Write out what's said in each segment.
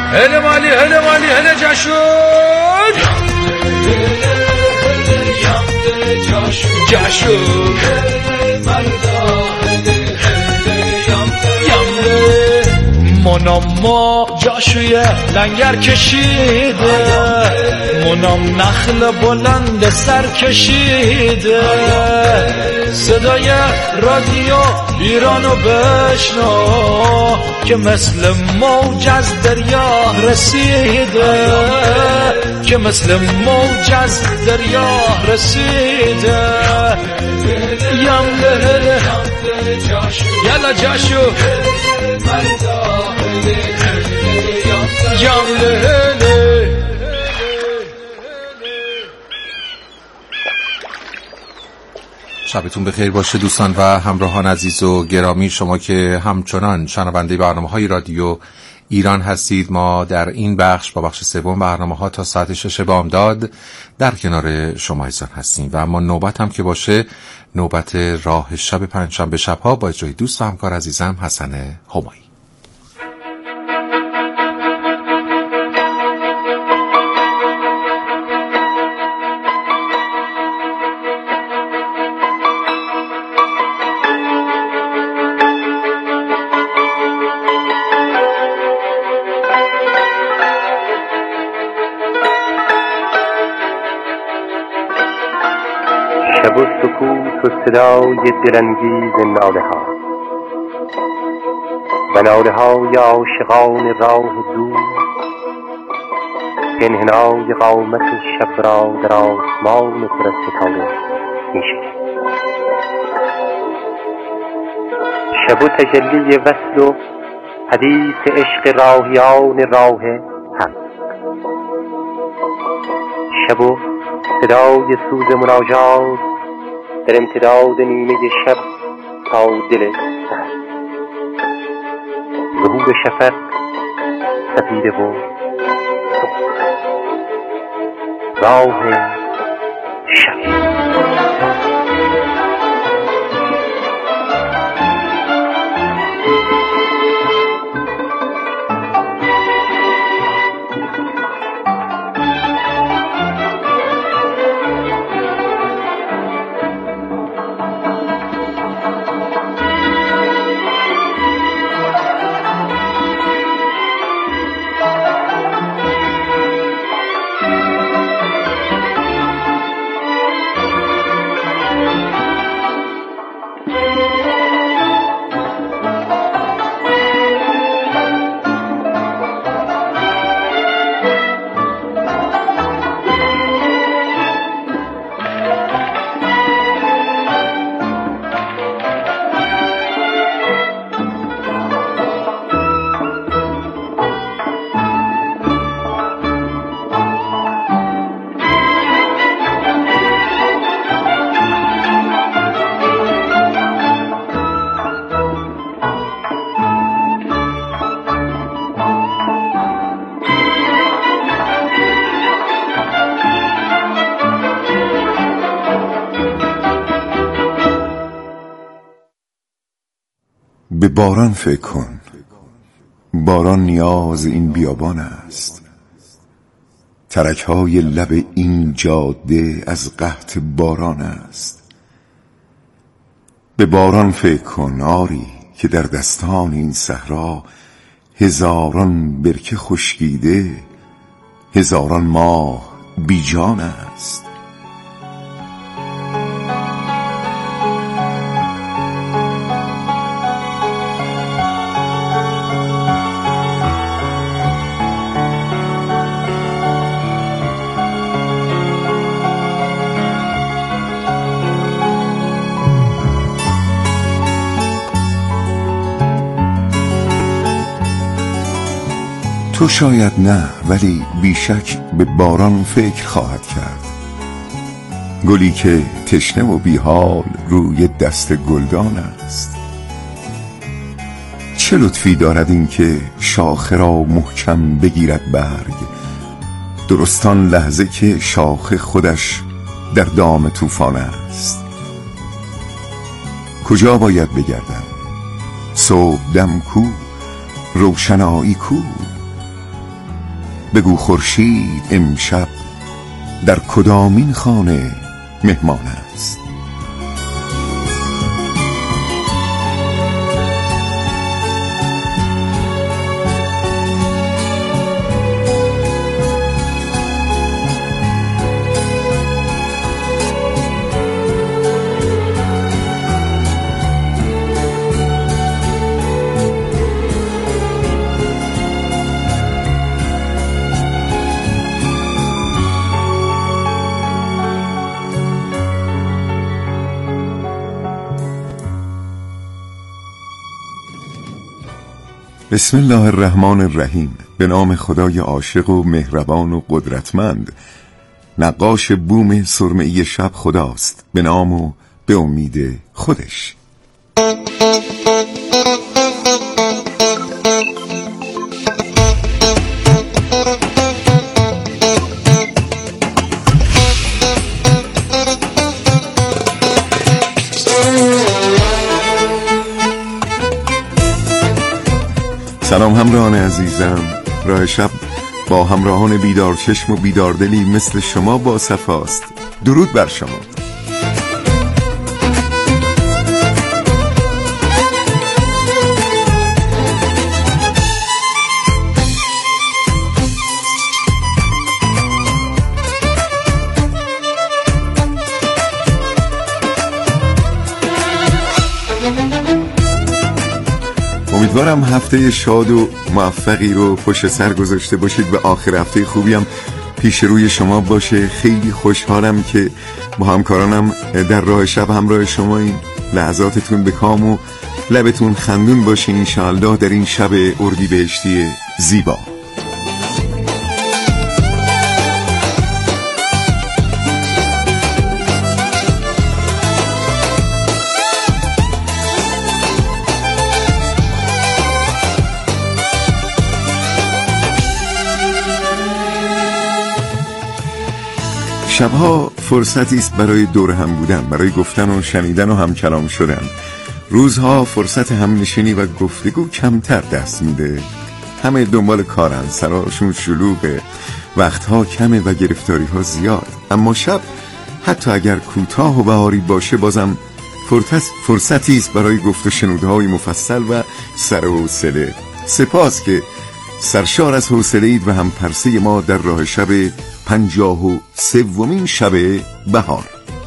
هله مالی هله مالی هله جاشون منام جاشوی لنگر کشیده، منام نخل بلند سر کشیده، صدای رادیو ایرانو بشنو که مثل موج از دریا رسیده، که مثل موج از دریا رسیده. یمله یلا جاشو شبتون بخیر باشه دوستان و همراهان عزیز و گرامی، شما که همچنان شنونده برنامه‌های رادیو ایران هستید. ما در این بخش با بخش سوم برنامه‌ها تا ساعت 6 بامداد در کنار شما ایزان هستیم و اما نوبت هم که باشه، نوبت راه شب پنجشنبه شب‌ها با اجرای دوست و همکار عزیزم حسن همایی. شب و سکوت و صدای دلانگیز ناله ها و ناله های عاشقان راه دور که انحنای قامت شب را در آسمان پر از ستاره می شکند. شب و تجلی وصل و حدیث عشق راهیان راه حق، شب و صدای سوز مناجات در امتداد نیمه شب تا دل سحر، ظهور شفق سفیده و راه شب. به باران فکر کن، باران نیاز این بیابان است، ترک‌های لب این جاده از قحط باران است. به باران فکر کن آری که در دستان این صحرا هزاران برکه خشکیده، هزاران ماه بیجان است. تو شاید نه، ولی بیشک به باران فکر خواهد کرد. گلی که تشنه و بیحال روی دست گلدان است. چه لطفی دارد این که شاخه را محکم بگیرد برگ، درستان لحظه که شاخه خودش در دام طوفان است. کجا باید بگردم؟ صبح دم کو، روشنایی کو، بگو خورشید امشب در کدامین خانه مهمان است. بسم الله الرحمن الرحیم. به نام خدای عاشق و مهربان و قدرتمند. نقاش بوم سرمه‌ای شب خداست، به نام و به امید خودش. سلام همراهان عزیزم. راه شب با همراهان بیدار چشم و بیداردلی مثل شما با صفاست. درود بر شما. امیدوارم هفته شاد و موفقی رو پشت سر گذاشته باشید و آخر هفته خوبی هم پیش روی شما باشه. خیلی خوشحالم که با همکارانم در راه شب همراه شما این لحظاتتون به کام و لبتون خندون باشه انشاءالله در این شب اردیبهشتی زیبا. شبها فرصتی است برای دور هم بودن، برای گفتن و شنیدن و هم کلام شدن. روزها فرصت همنشینی و گفتگو کمتر دست میده. همه دنبال کارن، سراشون شلوغه، وقتها کمه و گرفتاری ها زیاد. اما شب حتی اگر کوتاه و بهاری باشه بازم فرصتی است برای گفت و شنودهای مفصل و سر و حوصله. سپاس که سرشار از حوصله اید و هم پرسه ما در راه شب 53مین شب بهار.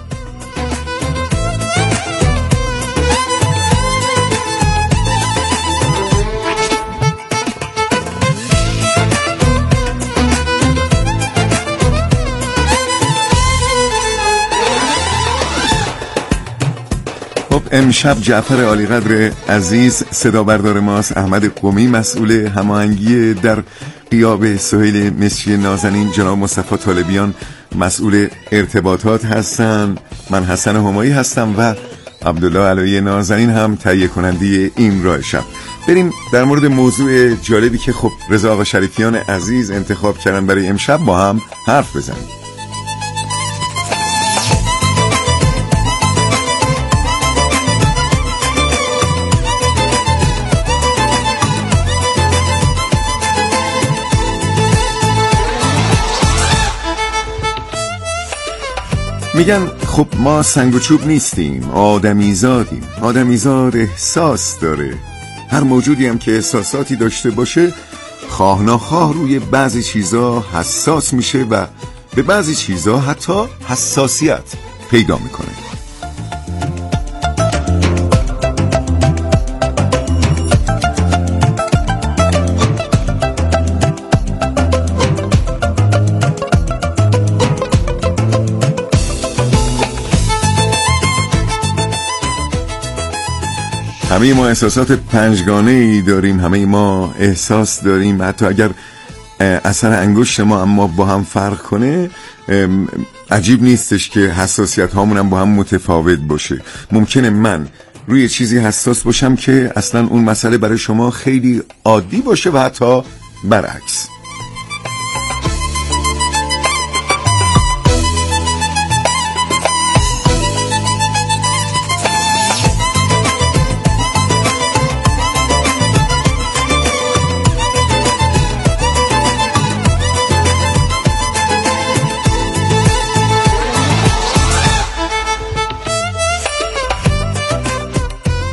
خب امشب جعفر عالیقدر عزیز صدا بردار ماست، احمد قمی مسئول هماهنگی در غیاب سهیل مصری نازنین، جناب مصطفی طالبیان مسئول ارتباطات هستن، من حسن همایی هستم و عبدالله علایی نازنین هم تهیه کننده این راه شب. بریم در مورد موضوع جالبی که خب رضا آقا شریفیان عزیز انتخاب کردن برای امشب با هم حرف بزنیم. میگن خب ما سنگ و چوب نیستیم، آدمیزادیم. آدمیزاد احساس داره. هر موجودی هم که احساساتی داشته باشه خواه ناخواه روی بعضی چیزا حساس میشه و به بعضی چیزا حتی حساسیت پیدا میکنه. همه ما احساسات پنجگانه‌ای داریم، همه ما احساس داریم. حتی اگر اثر انگشت ما اما با هم فرق کنه عجیب نیستش که حساسیت هامون هم با هم متفاوت باشه. ممکنه من روی چیزی حساس باشم که اصلا اون مسئله برای شما خیلی عادی باشه و حتی برعکس.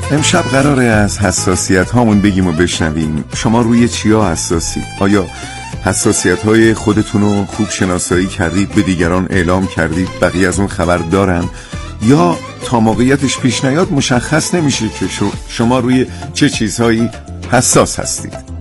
امشب قراره از حساسیت هامون بگیم و بشنویم. شما روی چیا حساسید؟ آیا حساسیت های خودتون رو خوب شناسایی کردید، به دیگران اعلام کردید، بقیه از اون خبر دارن؟ یا تا موقعیتش پیش نیاد مشخص نمیشه که شما روی چه چیزهایی حساس هستید؟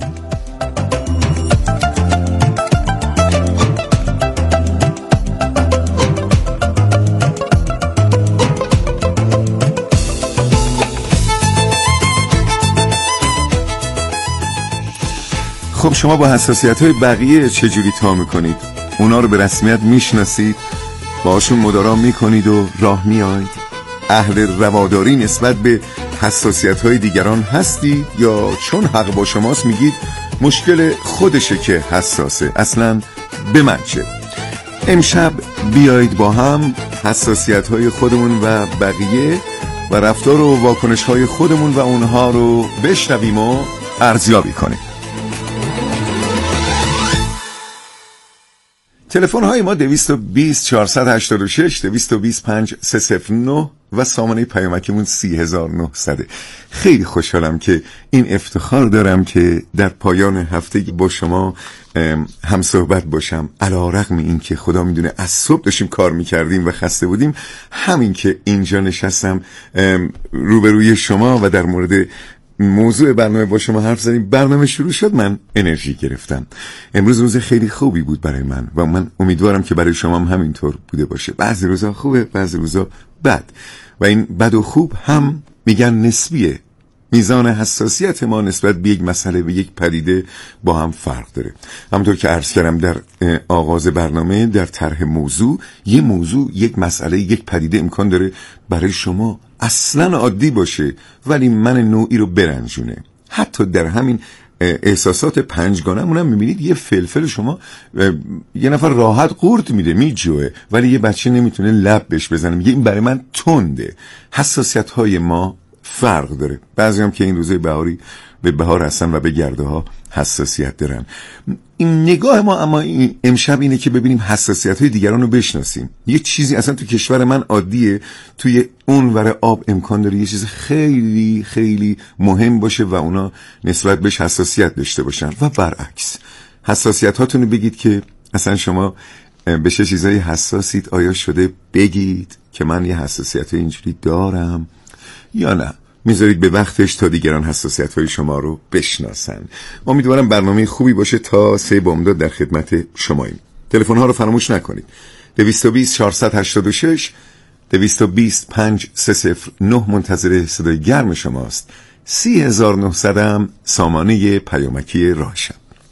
خب شما با حساسیت‌های بقیه چجوری تا میکنید؟ اونا رو به رسمیت میشناسید؟ باشون مدارا میکنید و راه میایید؟ اهل رواداری نسبت به حساسیت‌های دیگران هستید یا چون حق با شماست میگید مشکل خودشه که حساسه، اصلاً به من چه؟ امشب بیایید با هم حساسیت‌های خودمون و بقیه و رفتار و واکنش‌های خودمون و اونها رو بشنویم و ارزیابی کنیم. تلفن های ما 220 486 225 309 و سامانه پیامکمون 30900. خیلی خوشحالم که این افتخار دارم که در پایان هفته با شما هم صحبت باشم. علی‌رغم این که خدا میدونه از صبح داشتیم کار میکردیم و خسته بودیم، همین که اینجا نشستم روبروی شما و در مورد موضوع برنامه با شما حرف زدیم، برنامه شروع شد، من انرژی گرفتم. امروز روز خیلی خوبی بود برای من و من امیدوارم که برای شما هم همینطور بوده باشه. بعضی روزا خوبه، بعضی روزا بد و این بد و خوب هم میگن نسبیه. میزان حساسیت ما نسبت به یک مسئله و یک پدیده با هم فرق داره. همونطور که عرض کردم در آغاز برنامه، در طرح موضوع، یک مسئله، یک پدیده امکان داره برای شما اصلا عادی باشه ولی من نوعی رو برنجونه. حتی در همین احساسات پنجگانه‌مون هم میبینید یه فلفل شما یه نفر راحت قورت میده، میجوه، ولی یه بچه نمیتونه لب بهش بزنه، میگه این برای من تنده. حساسیت های ما فرق داره. بعضی هم که این روزه بهاری به بهار هستن و به گرده ها حساسیت دارن. این نگاه ما اما امشب اینه که ببینیم حساسیت های دیگران رو بشناسیم. یه چیزی اصلا تو کشور من عادیه، توی اون ور آب امکان داره یه چیز خیلی خیلی مهم باشه و اونا نسبت بهش حساسیت داشته باشن و برعکس. حساسیت هاتون رو بگید که اصلا شما به چه چیزایی حساسید. آیا شده بگید که من یه حساسیت اینجوری دارم یا نه میذارید به وقتش تا دیگران حساسیت‌های شما رو بشناسن؟ امیدوارم برنامه خوبی باشه. تا 3 بامداد در خدمت شماییم. تلفن‌ها رو فراموش نکنید. 220 486 225 309 منتظر صدای گرم شماست. 30900 هم سامانه پیامکی راهشم.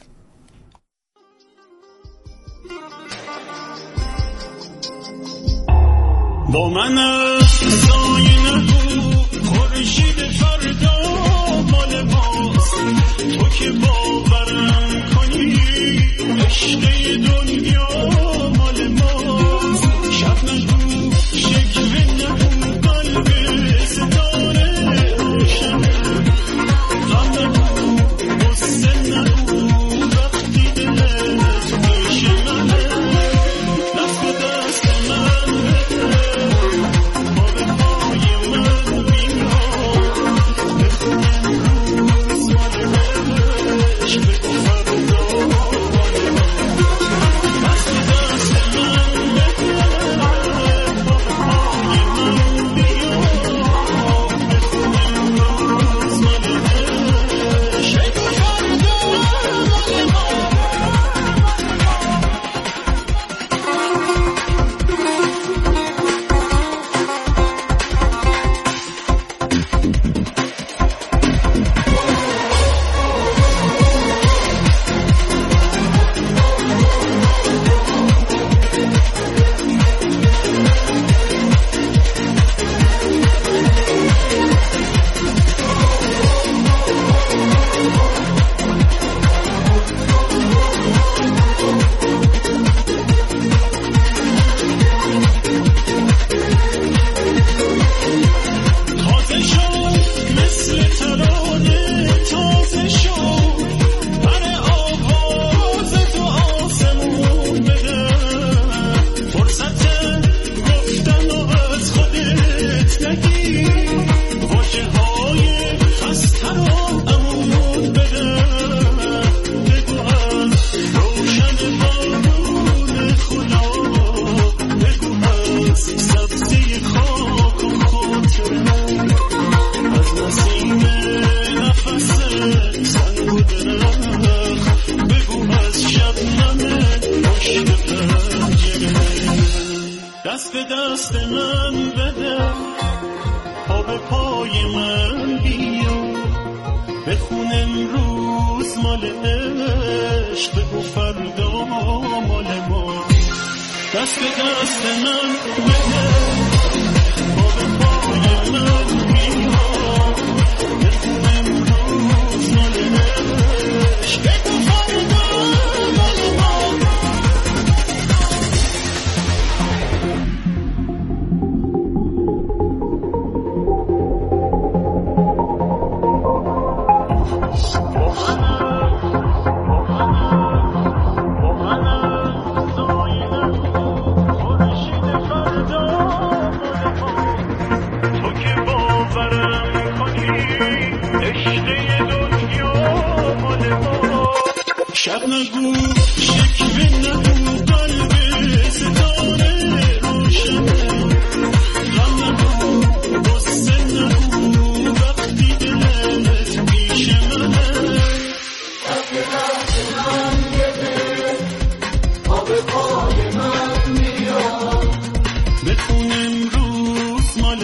با من زاین خورشید فردا مال ماست، تو که باورم کنی عشق دنیا مال ماست. شب نگو شکوه نگو قلب ستاره روشنه، غم نگو غصه نگو وقتی دلت بشکنه. دست به دست من دست به دست من بده، پا به پای من بیا، بخون امروز مال عشق، بگو فردا مال ما. دست به دست من بده، پا به پای من بیا، بخون امروز مال عشق، بگو فردا مال ما. شب نگو شکوه نگو قلب ستاره روشنه، غم نگو غصه نگو وقتی دلت پیش منه. آب پای من میاد، بخون امروز مال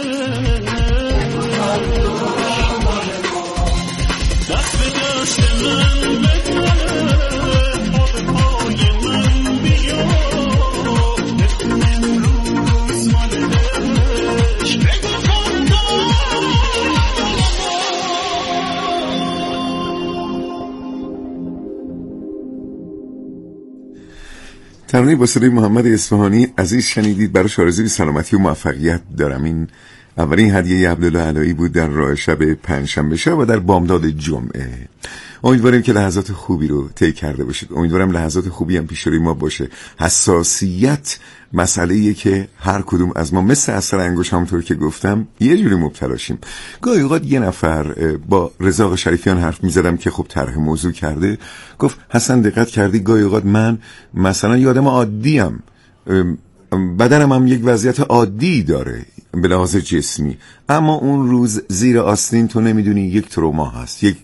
دست به دست من بده، پا به پای من بیا، بخون امروز مال عشق، بگو فردا. ترانه با صدای محمد اصفهانی عزیز شنیدید. براش آرزوی سلامتی و موفقیت دارم. این اولین هدیه عبدالله علایی بود در راه شب پنجشنبه شب و در بامداد جمعه. امیدواریم که لحظات خوبی رو طی کرده باشید. امیدوارم لحظات خوبی هم پیش روی ما باشه. حساسیت مسئله‌ایه که هر کدوم از ما مثل اثر انگشت همونطور که گفتم یه جوری مبتلاشیم. گاهی اوقات یه نفر با رضا شریفیان حرف می‌زدم که خب طرح موضوع کرده، گفت حسن دقت کردی گاهی اوقات من مثلا یه آدم عادی‌ام، بدنم هم یک وضعیت عادی داره به لحاظ جسمی، اما اون روز زیر آستین تو نمیدونی یک تروما هست، یک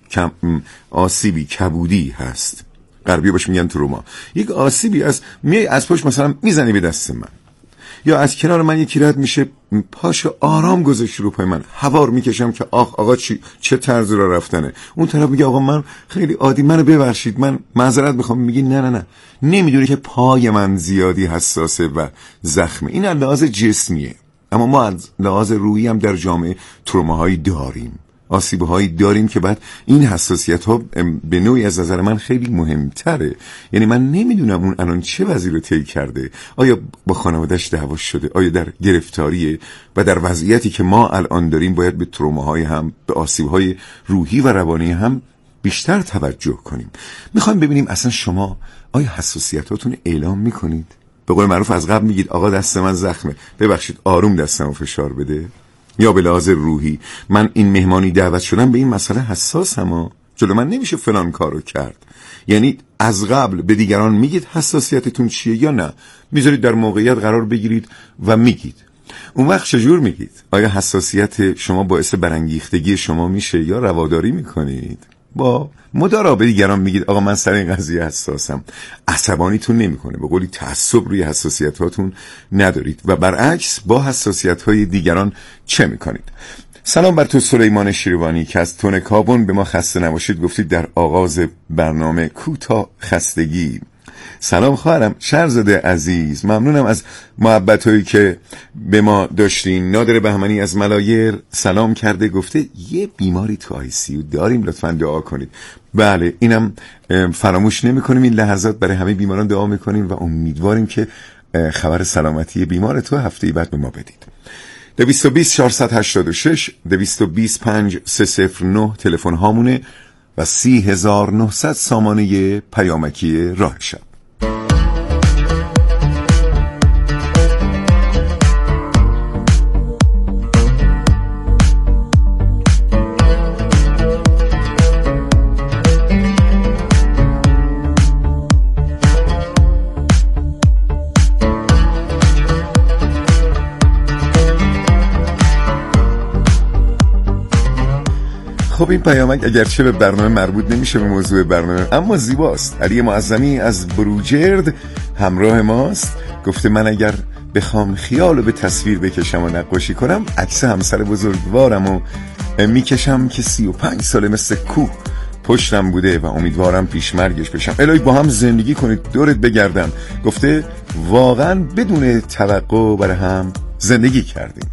آسیبی کبودی هست. غربی باش میگن تروما. یک آسیبی از پشت مثلا میزنی به دست من، یا از کنار من یکی رد میشه پاشو آرام گذاشت رو پای من، هوار میکشم که آقا چه طرز را رفتنه. اون طرف میگه آقا من خیلی عادی، منو ببخشید، من معذرت میخوام. میگی نه نمیدونی که پای من زیادی حساسه و زخمه. این از لحاظ جسمیه، اما ما از لحاظ روحی هم در جامعه تروماهایی داریم، آسیب‌هایی داریم که بعد این حساسیت ها به نوعی از نظر من خیلی مهمتره. یعنی من نمیدونم اون الان چه وضعی رو طی کرده، آیا با خانواده‌اش دعوا شده، آیا در گرفتاریه، و در وضعیتی که ما الان داریم باید به تروماهای هم، به آسیب‌های روحی و روانی هم بیشتر توجه کنیم. میخوایم ببینیم اصلا شما آیا حساسیتاتون اعلام میکنید؟ به قول معروف از قبل میگید آقا دست من زخمه، ببخشید آروم دستمو فشار بده؟ یا به لحاظ روحی من این مهمانی دعوت شدم به این مسئله حساسم و جلو من نمیشه فلان کارو کرد. یعنی از قبل به دیگران میگید حساسیتتون چیه یا نه میذارید در موقعیت قرار بگیرید و میگید؟ اون وقت چجور میگید؟ آیا حساسیت شما باعث برانگیختگی شما میشه یا رواداری میکنید؟ با مدارا به دیگران میگید آقا من سر این قضیه حساسم، عصبانیتون نمیکنه، به قولی تعصب روی حساسیتاتون ندارید، و برعکس با حساسیت‌های دیگران چه میکنید؟ سلام بر تو سلیمان شیروانی که از تون کابون به ما خسته نباشید گفتید در آغاز برنامه کوتاه خستگی. سلام خواهرم شهرزاده عزیز، ممنونم از محبت‌هایی که به ما داشتین. نادر بهمنی از ملایر سلام کرده، گفته یه بیماری تو ICU داریم، لطفاً دعا کنید. بله اینم فراموش نمی‌کنیم، این لحظات برای همه بیماران دعا می‌کنیم و امیدواریم که خبر سلامتی بیمار تو هفته بعد به ما بدید. 220 486 225 309 تلفن هامونه و 30900 سامانه پیامکی راه شب. خب این پیامک اگرچه به برنامه مربوط نمیشه به موضوع برنامه، اما زیباست. علی معظمی از بروجرد همراه ماست، گفته من اگر بخوام خیال رو به تصویر بکشم و نقاشی کنم، عکس همسر بزرگوارم و میکشم که 35 ساله مثل کوه پشتم بوده و امیدوارم پیش مرگش بشم. الهی با هم زندگی کنید دورت بگردم. گفته واقعا بدون توقع برای هم زندگی کردیم.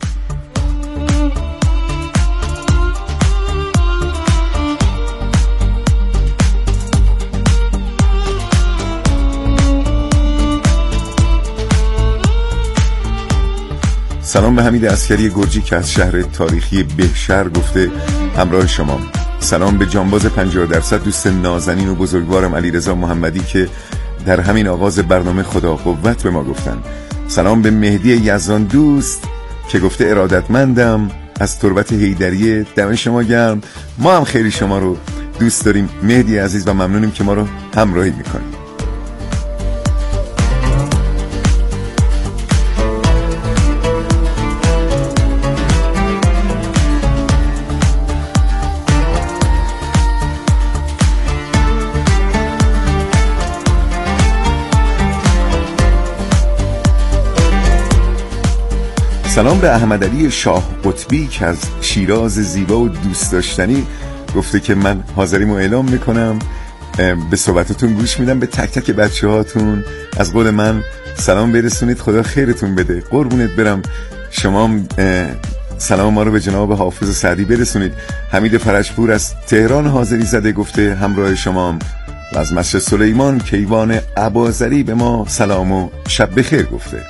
سلام به حمید عسکری گرجی که از شهر تاریخی بهشهر گفته همراه شما. سلام به جانباز 50% دوست نازنین و بزرگوارم علیرضا محمدی که در همین آغاز برنامه خدا قوت به ما گفتن. سلام به مهدی یزدان دوست که گفته ارادتمندم از تربت حیدریه، دم شما گرم. ما هم خیلی شما رو دوست داریم مهدی عزیز و ممنونیم که ما رو همراهی میکنیم. سلام به احمد علی شاه قطبی که از شیراز زیبا و دوست داشتنی گفته که من حاضریمو اعلام میکنم، به صحبتتون گوش میدم، به تک تک بچه هاتون از قول من سلام برسونید، خدا خیرتون بده، قربونت برم. شما سلام ما رو به جناب حافظ سعدی برسونید. حمید فرجپور از تهران حاضری زده گفته همراه شما و از مسجد سلیمان کیوان اباظری به ما سلام و شب بخیر گفته.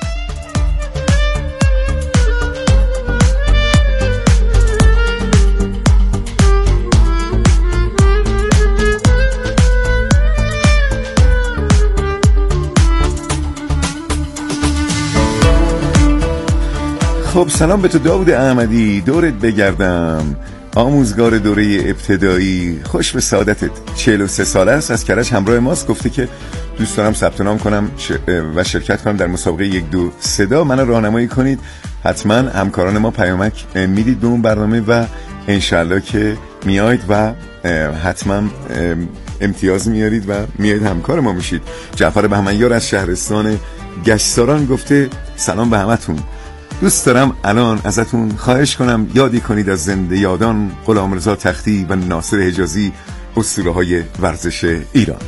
خب سلام به تو داود احمدی، دورت بگردم، آموزگار دوره ابتدایی، خوش به سعادتت. 43 ساله است، از کرج همراه ماست. گفته که دوست دارم ثبت نام کنم و شرکت کنم در مسابقه 1 2 صدا، منو راهنمایی کنید. حتما همکاران ما پیامک میدید به اون برنامه و انشالله که میاید و حتما امتیاز میارید و میاید همکار ما میشید. جعفر بهمنیار از شهرستان گشتساران گفته سلام به همتون، دوست دارم الان ازتون خواهش کنم یادی کنید از زنده یادان غلامرضا تختی و ناصر حجازی، اسطوره‌های ورزش ایران.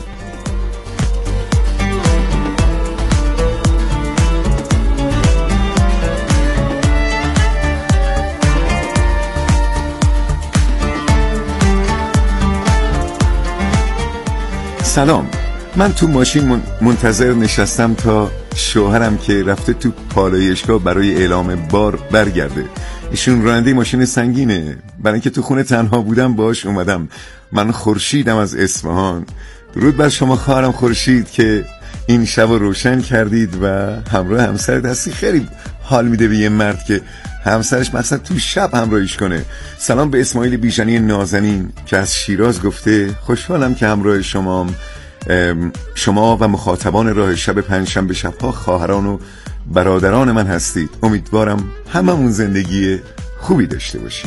سلام، من تو ماشین منتظر نشستم تا شوهرم که رفته تو پالایشگاه برای اعلام بار برگرده. ایشون راننده ماشین سنگینه، برای اینکه تو خونه تنها بودم باش اومدم. من خورشیدم از اصفهان. درود بر شما خواهرم خورشید که این شب رو روشن کردید و همراه همسرت هستی. خیلی حال میده به یه مرد که همسرش مثلا تو شب همراهیش کنه. سلام به اسماعیل بیژنی نازنین که از شیراز گفته خوشحالم که همراه شما و مخاطبان راه شب پنجشنبه شب‌ها خواهران و برادران من هستید. امیدوارم هممون زندگی خوبی داشته باشیم.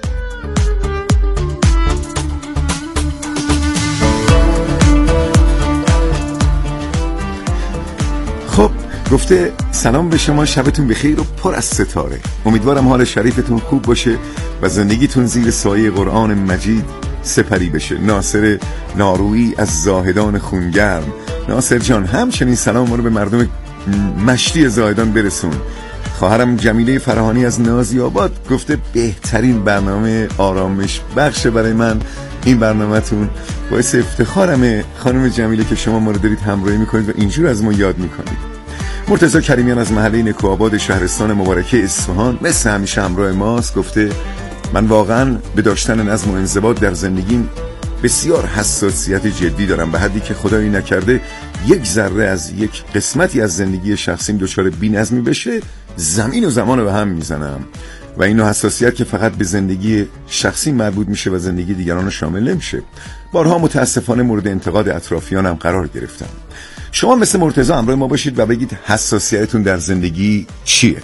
خب گفته سلام به شما، شبتون بخیر و پر از ستاره. امیدوارم حال شریفتون خوب باشه و زندگیتون زیر سایه قرآن مجید سپری بشه. ناصر نارویی از زاهدان خونگرم. ناصر جان همچنین سلام ما رو به مردم مشتی زاهدان برسون. خواهرم جمیله فراهانی از نازی آباد گفته بهترین برنامه آرامش بخش برای من این برنامه‌تون، باعث افتخارمه خانم جمیله که شما ما رو دارید همراهی میکنید و اینجور از ما یاد میکنید. مرتضی کریمیان از محله نکوآباد شهرستان مبارکه اصفهان مثل همیشه همراه ماست. گفته من واقعا به داشتن نظم و انضباط در زندگیم بسیار حساسیت جدی دارم، به حدی که خدایی نکرده یک ذره از یک قسمتی از زندگی شخصیم دچار بی‌نظمی بشه زمین و زمان رو به هم میزنم و این حساسیت که فقط به زندگی شخصی مربوط میشه و زندگی دیگران رو شامل نمیشه. بارها متاسفانه مورد انتقاد اطرافیانم قرار گرفتم. شما مثل مرتضی همراه ما باشید و بگید حساسیتتون در زندگی چیه؟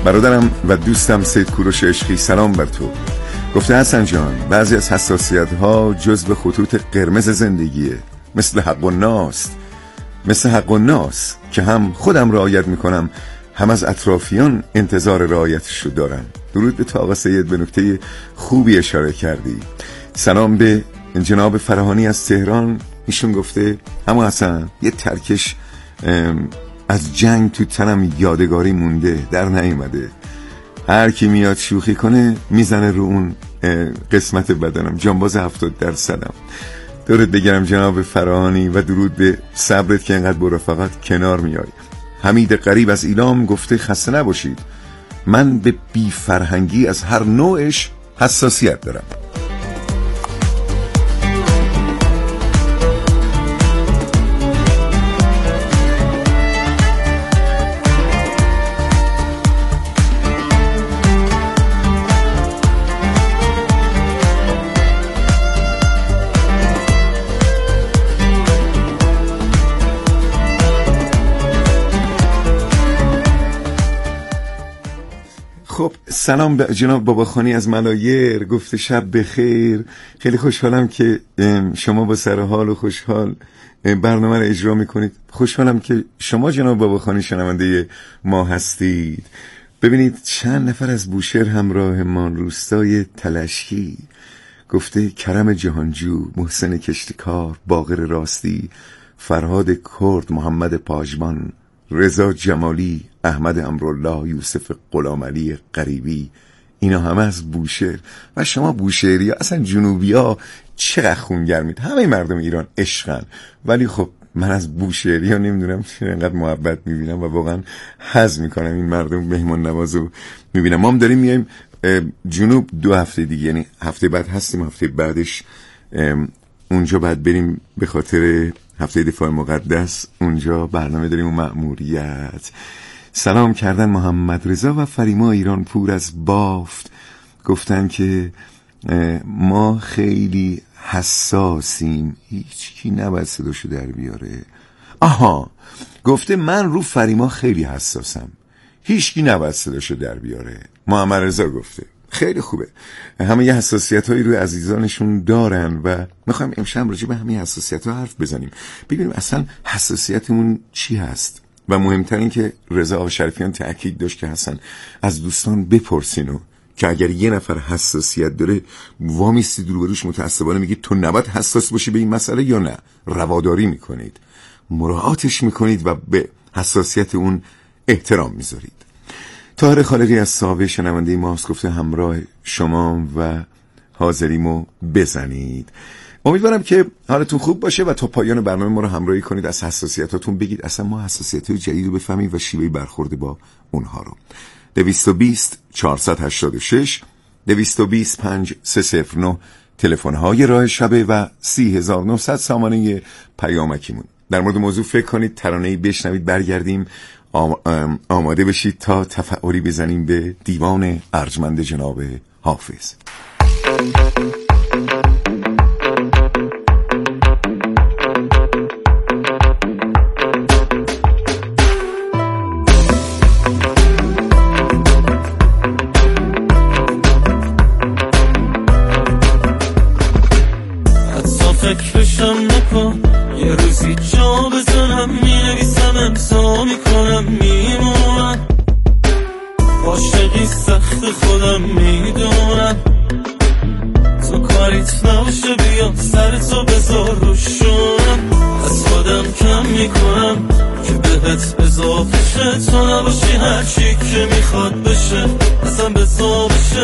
برادرم و دوستم سید کوروش عشقی، سلام بر تو. گفته حسن جان بعضی از حساسیت ها جزو خطوط قرمز زندگیه، مثل حق و ناس که هم خودم رعایت میکنم هم از اطرافیان انتظار رعایتش رو دارم. درود به تو آقا سید، به نکته خوبی اشاره کردی. سلام به جناب فراهانی از تهران، ایشون گفته اما حسن یه ترکش از جنگ تو تنم یادگاری مونده، در نیومده. هر کی میاد شوخی کنه میزنه رو اون قسمت بدنم، جانباز 70%م. درود بگیرم جناب فراهانی و درود به صبرت که اینقدر با رفاقت کنار میای. حمید قریب از ایلام گفته خسته نباشید، من به بی فرهنگی از هر نوعش حساسیت دارم. خب سلام به جناب باباخانی از ملایر، گفته شب بخیر. خیلی خوشحالم که شما با سر حال و خوشحال برنامه رو اجرا میکنید. خوشحالم که شما جناب باباخانی شنونده ما هستید. ببینید چند نفر از بوشهر همراه ما، روستای تلشکی، گفته کرم جهانجو، محسن کشتکار، باقر راستی، فرهاد کرد، محمد پاژبان، رضا جمالی، احمد امرالله، یوسف غلامعلی غریبی، اینا همه از بوشهر. و شما بوشهری ها اصلا جنوبی ها چقدر خونگرمید، همه مردم ایران عشقن، ولی خب من از بوشهری ها نمیدونم اینقدر محبت میبینم و واقعا حظ میکنم این مردم مهمان نوازو میبینم. ما هم داریم میایم جنوب 2 هفته دیگه، یعنی هفته بعد هستیم، هفته بعدش اونجا بعد بریم به خاطر هفته دفاع مقدس، اونجا برنامه داریم و مأموریت. سلام کردن محمد رضا و فریما ایران پور از بافت، گفتن که ما خیلی حساسیم، هیچ کی نباید صداشو در بیاره. آها، گفته من رو فریما خیلی حساسم، هیچ کی نباید صداشو در بیاره. محمد رضا گفته خیلی خوبه، همه یه حساسیت هایی روی عزیزانشون دارن و میخوایم امشب راجع به همه حساسیت ها حرف بزنیم، ببینیم اصلا حساسیتمون چی هست. و مهمتر این که رضا آقا شریفیان تأکید داشت که حسن از دوستان بپرسینو که اگر یه نفر حساسیت داره وامیستید روبروش متعصبانه میگید تو نباید حساس باشی به این مسئله یا نه، رواداری میکنید، مراعاتش میکنید و به حساسیت اون احترام میذارید. طاهر خالقی از ساوه شنونده ماست، گفته همراه شما و حاضریمو بزنید. امیدوارم که حالتون خوب باشه و تا پایان برنامه ما رو همراهی کنید، از حساسیتاتون بگید، اصلا ما حساسیت‌های جدید رو بفهمیم و شیوه برخورد با اونها رو. 220 486 220 5309 تلفن‌های راه شبه و 30900 سامانه پیامکیمون. در مورد موضوع فکر کنید، ترانه‌ای بشنوید، برگردیم آماده بشید تا تفعولی بزنیم به دیوان ارجمند جناب حافظ. فکرشم نکن، یه روزی جا بزنم، مینویسم امضا میکنم، میمونم عاشقی سخت خودم میدونم، تو کاریت نباشه بیا سر تو بذار روشونم، از خودم کم میکنم که بهت اضافه شه، تو نباشی هرچی که میخواد بشه ازم بزا بشه،